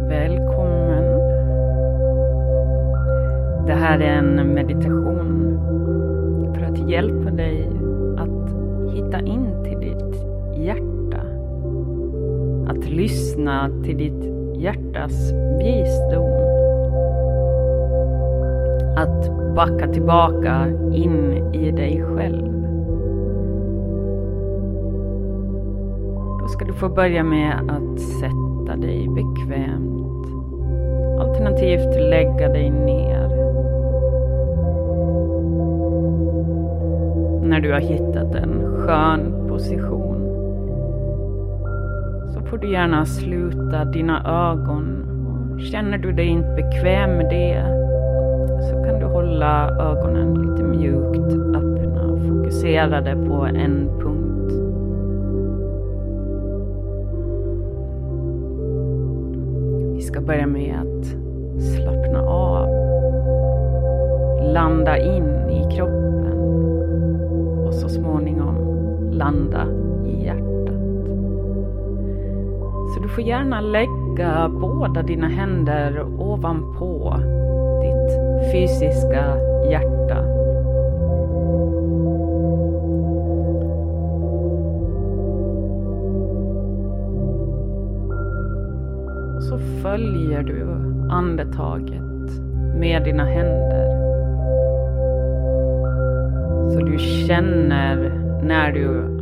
Välkommen. Det här är en meditation för att hjälpa dig att hitta in till ditt hjärta. Att lyssna till ditt hjärtas visdom. Att backa tillbaka in i dig själv. Då ska du få börja med att sätta dig bekvämt. Alternativt lägga dig ner. När du har hittat en skön position så får du gärna sluta dina ögon. Och känner du dig inte bekväm med det så kan du hålla ögonen lite mjukt öppna och fokuserade på en punkt. Vi ska börja med att slappna av. Landa in i kroppen. Och så småningom landa i hjärtat. Så du får gärna lägga båda dina händer ovanpå ditt fysiska hjärta. Och så följer du andetaget med dina händer. Så du känner när du